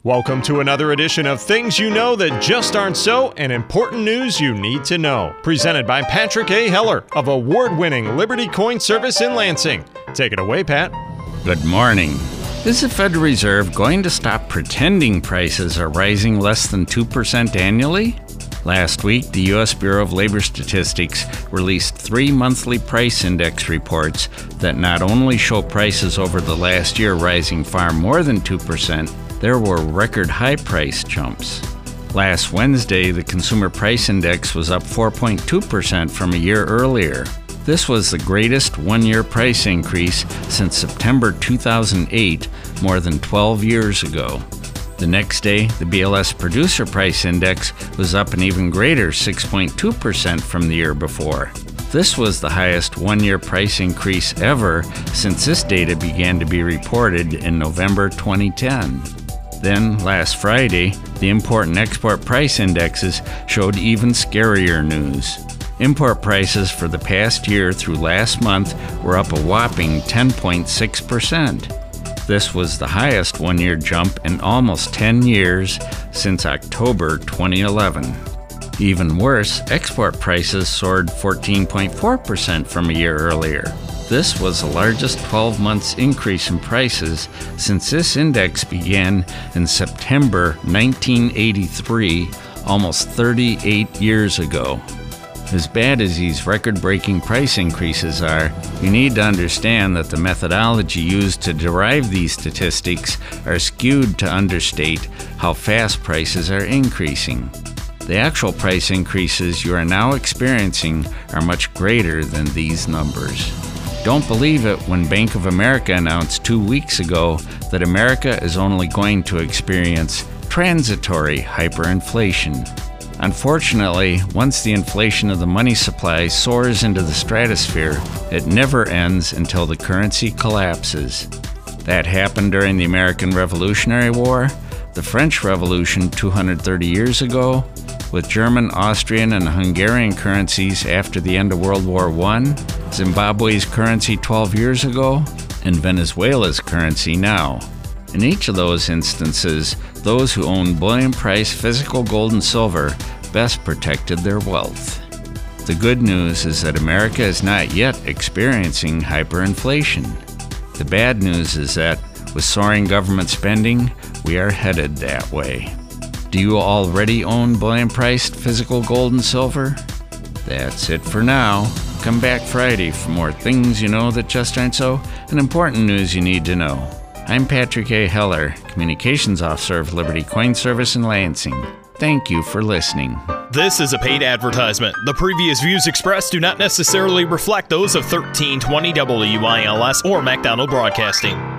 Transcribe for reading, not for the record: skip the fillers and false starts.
Welcome to another edition of Things You Know That Just Aren't So and Important News You Need to Know. Presented by Patrick A. Heller of award-winning Liberty Coin Service in Lansing. Take it away, Pat. Good morning. Is the Federal Reserve going to stop pretending prices are rising less than 2% annually? Last week, the U.S. Bureau of Labor Statistics released 3 monthly price index reports that not only show prices over the last year rising far more than 2%, there were record high price jumps. Last Wednesday, the Consumer Price Index was up 4.2% from a year earlier. This was the greatest one-year price increase since September 2008, more than 12 years ago. The next day, the BLS Producer Price Index was up an even greater 6.2% from the year before. This was the highest one-year price increase ever since this data began to be reported in November 2010. Then, last Friday, the Import and Export Price Indexes showed even scarier news. Import prices for the past year through last month were up a whopping 10.6%. This was the highest one-year jump in almost 10 years since October 2011. Even worse, export prices soared 14.4% from a year earlier. This was the largest 12 months increase in prices since this index began in September 1983, almost 38 years ago. As bad as these record-breaking price increases are, you need to understand that the methodology used to derive these statistics are skewed to understate how fast prices are increasing. The actual price increases you are now experiencing are much greater than these numbers. Don't believe it when Bank of America announced 2 weeks ago that America is only going to experience transitory hyperinflation. Unfortunately, once the inflation of the money supply soars into the stratosphere, it never ends until the currency collapses. That happened during the American Revolutionary War, the French Revolution 230 years ago, with German, Austrian, and Hungarian currencies after the end of World War I, Zimbabwe's currency 12 years ago, and Venezuela's currency now. In each of those instances, those who owned bullion-priced physical gold and silver best protected their wealth. The good news is that America is not yet experiencing hyperinflation. The bad news is that, with soaring government spending, we are headed that way. Do you already own bullion-priced physical gold and silver? That's it for now. Come back Friday for more Things You Know That Just Aren't So and important news you need to know. I'm Patrick A. Heller, Communications Officer of Liberty Coin Service in Lansing. Thank you for listening. This is a paid advertisement. The previous views expressed do not necessarily reflect those of 1320 WILS or MacDonald Broadcasting.